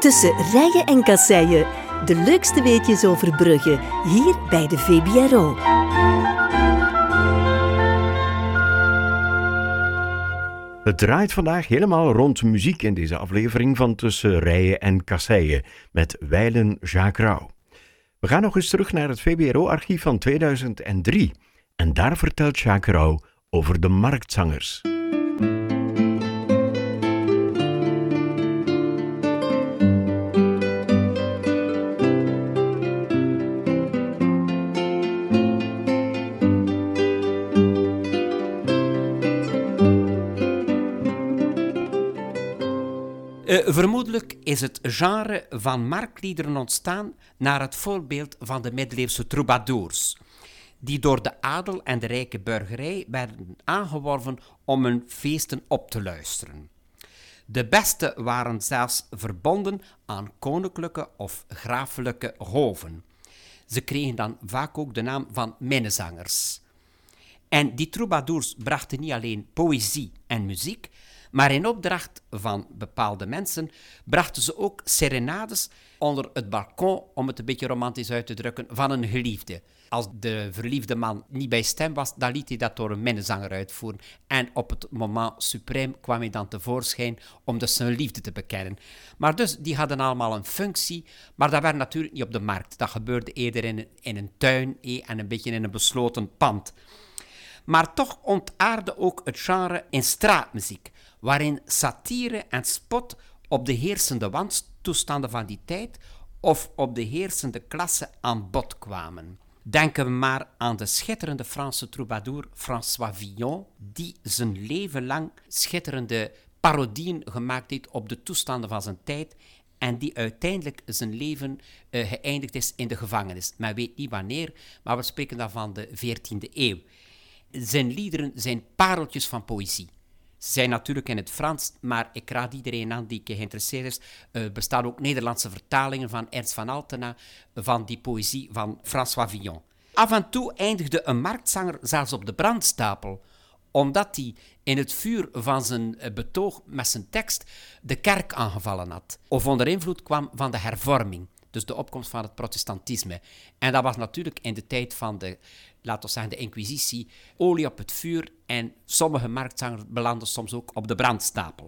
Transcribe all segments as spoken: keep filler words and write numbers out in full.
Tussen rijen en kasseien. De leukste weetjes over Brugge, hier bij de V B R O. Het draait vandaag helemaal rond muziek in deze aflevering van Tussen rijen en kasseien met wijlen Jacques Rauw. We gaan nog eens terug naar het V B R O-archief van tweeduizend drie. En daar vertelt Jacques Rauw over de marktzangers. Uh, vermoedelijk is het genre van marktliederen ontstaan naar het voorbeeld van de middeleeuwse troubadours, die door de adel en de rijke burgerij werden aangeworven om hun feesten op te luisteren. De beste waren zelfs verbonden aan koninklijke of grafelijke hoven. Ze kregen dan vaak ook de naam van minnezangers. En die troubadours brachten niet alleen poëzie en muziek, maar in opdracht van bepaalde mensen brachten ze ook serenades onder het balkon, om het een beetje romantisch uit te drukken, van een geliefde. Als de verliefde man niet bij stem was, dan liet hij dat door een minnezanger uitvoeren. En op het moment suprême kwam hij dan tevoorschijn om dus zijn liefde te bekennen. Maar dus, die hadden allemaal een functie, maar dat werd natuurlijk niet op de markt. Dat gebeurde eerder in een, in een tuin eh, en een beetje in een besloten pand. Maar toch ontaarde ook het genre in straatmuziek, waarin satire en spot op de heersende wantoestanden van die tijd of op de heersende klasse aan bod kwamen. Denken we maar aan de schitterende Franse troubadour François Villon, die zijn leven lang schitterende parodieën gemaakt heeft op de toestanden van zijn tijd en die uiteindelijk zijn leven uh, geëindigd is in de gevangenis. Men weet niet wanneer, maar we spreken dan van de veertiende eeuw. Zijn liederen zijn pareltjes van poëzie. Ze zijn natuurlijk in het Frans, maar ik raad iedereen aan die geïnteresseerd is. Er uh, bestaan ook Nederlandse vertalingen van Ernst van Altena van die poëzie van François Villon. Af en toe eindigde een marktzanger zelfs op de brandstapel, omdat hij in het vuur van zijn uh, betoog met zijn tekst de kerk aangevallen had, of onder invloed kwam van de hervorming, dus de opkomst van het protestantisme. En dat was natuurlijk in de tijd van de, laten we zeggen, de Inquisitie, olie op het vuur en sommige marktzangers belanden soms ook op de brandstapel.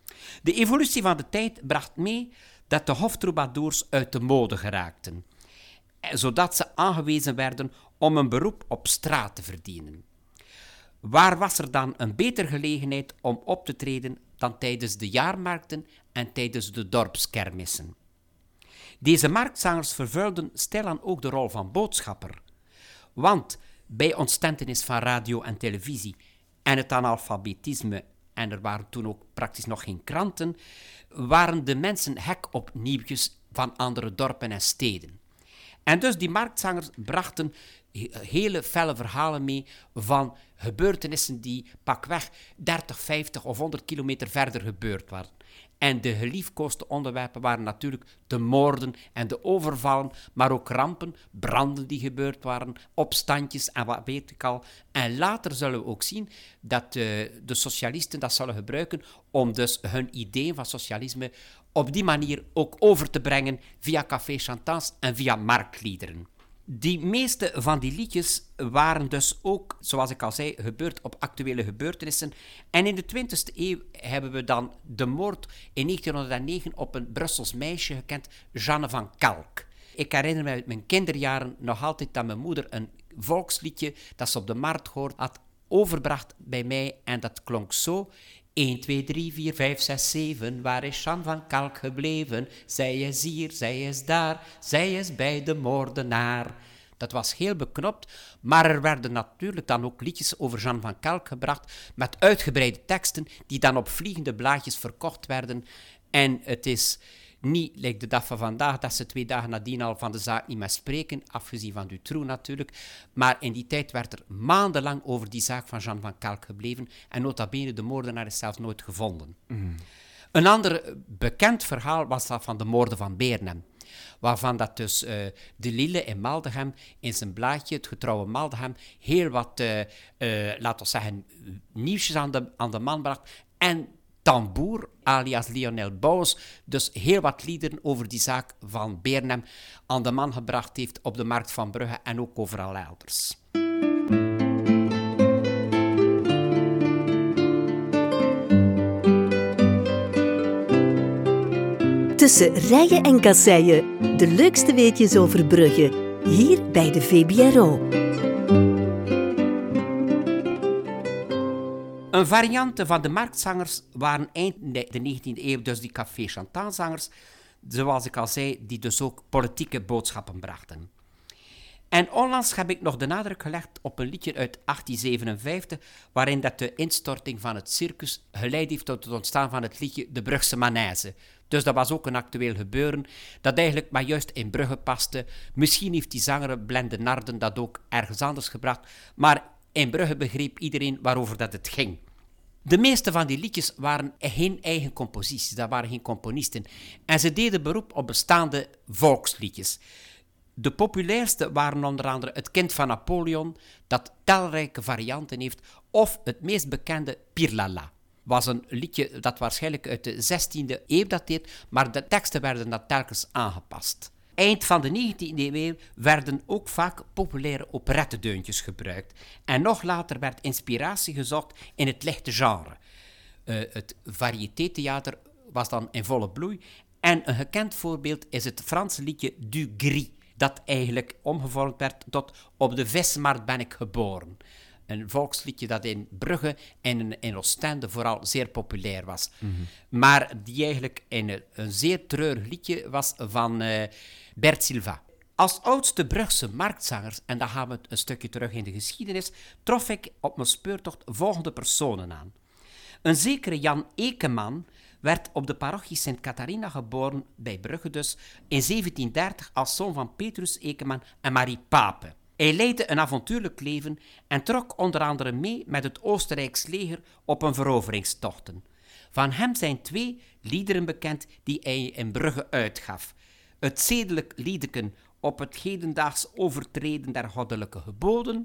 De evolutie van de tijd bracht mee dat de hoftroubadours uit de mode geraakten, zodat ze aangewezen werden om een beroep op straat te verdienen. Waar was er dan een betere gelegenheid om op te treden dan tijdens de jaarmarkten en tijdens de dorpskermissen? Deze marktzangers vervulden stilaan ook de rol van boodschapper. Want bij ontstentenis van radio en televisie en het analfabetisme, en er waren toen ook praktisch nog geen kranten, waren de mensen hek op nieuwtjes van andere dorpen en steden. En dus die marktzangers brachten hele felle verhalen mee van gebeurtenissen die pakweg dertig, vijftig of honderd kilometer verder gebeurd waren. En de geliefkoosde onderwerpen waren natuurlijk de moorden en de overvallen, maar ook rampen, branden die gebeurd waren, opstandjes en wat weet ik al. En later zullen we ook zien dat de, de socialisten dat zullen gebruiken om dus hun ideeën van socialisme op die manier ook over te brengen via café-chantants en via marktliederen. Die meeste van die liedjes waren dus ook, zoals ik al zei, gebeurd op actuele gebeurtenissen. En in de twintigste eeuw hebben we dan de moord in negentienhonderdnegen op een Brussels meisje gekend, Jeanne van Kalk. Ik herinner me uit mijn kinderjaren nog altijd dat mijn moeder een volksliedje dat ze op de markt hoort had overbracht bij mij en dat klonk zo: een, twee, drie, vier, vijf, zes, zeven, waar is Jeanne van Kalk gebleven? Zij is hier, zij is daar, zij is bij de moordenaar. Dat was heel beknopt, maar er werden natuurlijk dan ook liedjes over Jeanne van Kalk gebracht met uitgebreide teksten die dan op vliegende blaadjes verkocht werden. En het is niet, like de dag van vandaag, dat ze twee dagen nadien al van de zaak niet meer spreken, afgezien van Dutroux natuurlijk. Maar in die tijd werd er maandenlang over die zaak van Jeanne van Kalk gebleven en nota bene, de moordenaar is zelfs nooit gevonden. Mm. Een ander bekend verhaal was dat van de moorden van Beernem, waarvan dat dus uh, de Lille in Maldegem in zijn blaadje, het getrouwe Maldegem, heel wat, uh, uh, laten we zeggen, nieuwsjes aan de, aan de man bracht. En Tamboer, alias Lionel Bouwens, dus heel wat liederen over die zaak van Beernem aan de man gebracht heeft op de markt van Brugge en ook overal elders. Tussen rijen en kasseien, de leukste weetjes over Brugge, hier bij de V B R O. Een variante van de marktzangers waren eind de negentiende eeuw dus die café-chantantzangers, zoals ik al zei, die dus ook politieke boodschappen brachten. En onlangs heb ik nog de nadruk gelegd op een liedje uit achttien zevenenvijftig, waarin dat de instorting van het circus geleid heeft tot het ontstaan van het liedje De Brugse Manège. Dus dat was ook een actueel gebeuren, dat eigenlijk maar juist in Brugge paste. Misschien heeft die zanger Blende Narden dat ook ergens anders gebracht, maar in Brugge begreep iedereen waarover dat het ging. De meeste van die liedjes waren geen eigen composities, dat waren geen componisten. En ze deden beroep op bestaande volksliedjes. De populairste waren onder andere Het Kind van Napoleon, dat talrijke varianten heeft, of het meest bekende Pirlala. Was een liedje dat waarschijnlijk uit de zestiende eeuw dateert, maar de teksten werden dan telkens aangepast. Eind van de negentiende eeuw werden ook vaak populaire operettedeuntjes gebruikt. En nog later werd inspiratie gezocht in het lichte genre. Uh, het variététheater was dan in volle bloei. En een gekend voorbeeld is het Franse liedje Du Gris, dat eigenlijk omgevormd werd tot Op de vismarkt ben ik geboren. Een volksliedje dat in Brugge en in Oostende vooral zeer populair was. Mm-hmm. Maar die eigenlijk een, een zeer treurig liedje was van uh, Bert Silva. Als oudste Brugse marktzangers, en dan gaan we een stukje terug in de geschiedenis, trof ik op mijn speurtocht volgende personen aan. Een zekere Jan Ekeman werd op de parochie Sint Catharina geboren, bij Brugge dus, in zeventien dertig als zoon van Petrus Ekeman en Marie Pape. Hij leidde een avontuurlijk leven en trok onder andere mee met het Oostenrijks leger op een veroveringstochten. Van hem zijn twee liederen bekend die hij in Brugge uitgaf. Het zedelijk liedeken op het hedendaags overtreden der goddelijke geboden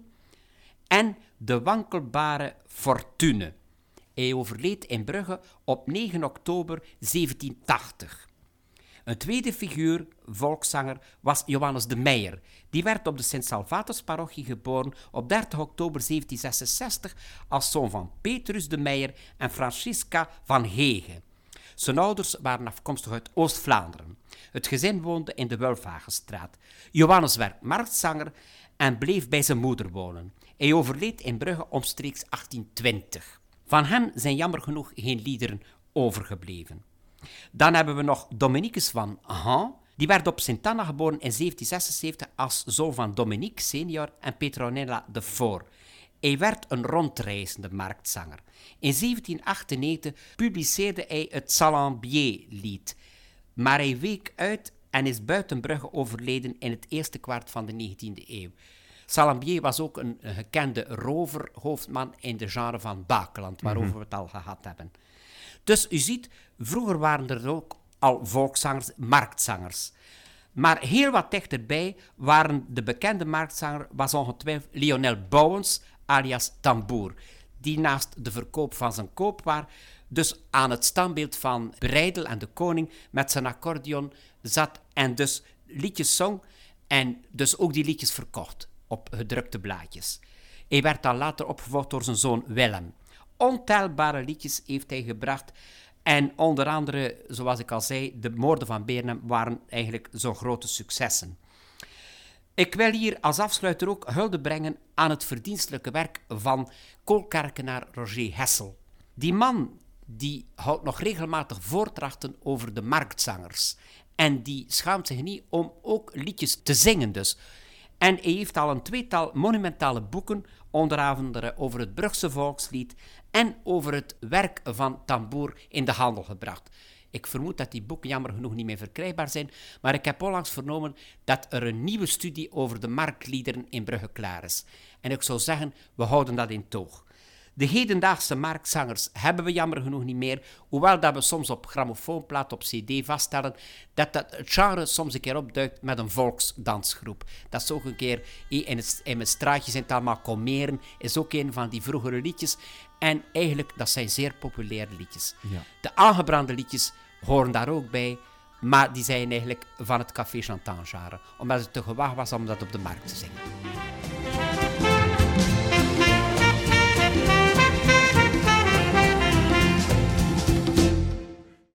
en de wankelbare fortune. Hij overleed in Brugge op negen oktober zeventientachtig. Een tweede figuur, volkszanger, was Johannes de Meijer. Die werd op de Sint-Salvatorsparochie geboren op dertig oktober zeventienhonderdzesenzestig als zoon van Petrus de Meijer en Francisca van Hege. Zijn ouders waren afkomstig uit Oost-Vlaanderen. Het gezin woonde in de Wulfhagenstraat. Johannes werd marktzanger en bleef bij zijn moeder wonen. Hij overleed in Brugge omstreeks achttien twintig. Van hem zijn jammer genoeg geen liederen overgebleven. Dan hebben we nog Dominicus van Haan. Die werd op Sint-Anna geboren in zeventien zesenzeventig als zoon van Dominique senior en Petronella de Foor. Hij werd een rondreizende marktzanger. In zeventien achtennegentig publiceerde hij het Salambier-lied. Maar hij week uit en is buiten Brugge overleden in het eerste kwart van de negentiende eeuw. Salambier was ook een, een gekende roverhoofdman in de genre van Bakeland, waarover mm-hmm. we het al gehad hebben. Dus u ziet, vroeger waren er ook al volkszangers, marktzangers. Maar heel wat dichterbij waren de bekende marktzanger, was ongetwijfeld Lionel Bouwens, alias Tamboer, die naast de verkoop van zijn koopwaar dus aan het standbeeld van Breidel en de koning met zijn accordeon zat en dus liedjes zong en dus ook die liedjes verkocht op gedrukte blaadjes. Hij werd dan later opgevolgd door zijn zoon Willem. Ontelbare liedjes heeft hij gebracht en onder andere, zoals ik al zei, de moorden van Beernem waren eigenlijk zo'n grote successen. Ik wil hier als afsluiter ook hulde brengen aan het verdienstelijke werk van koolkerkenaar Roger Hessel. Die man die houdt nog regelmatig voordrachten over de marktzangers en die schaamt zich niet om ook liedjes te zingen dus. En hij heeft al een tweetal monumentale boeken, onder andere over het Brugse volkslied en over het werk van Tamboer in de handel gebracht. Ik vermoed dat die boeken jammer genoeg niet meer verkrijgbaar zijn, maar ik heb onlangs vernomen dat er een nieuwe studie over de marktliederen in Brugge klaar is. En ik zou zeggen, we houden dat in toog. De hedendaagse marktzangers hebben we jammer genoeg niet meer, hoewel dat we soms op grammofoonplaat op cd vaststellen dat dat het genre soms een keer opduikt met een volksdansgroep. Dat is ook een keer, in, het, in mijn straatje zijn het allemaal komeren, is ook een van die vroegere liedjes. En eigenlijk, dat zijn zeer populaire liedjes. Ja. De aangebrande liedjes horen daar ook bij, maar die zijn eigenlijk van het Café Chantant genre, omdat het te gewaagd was om dat op de markt te zingen.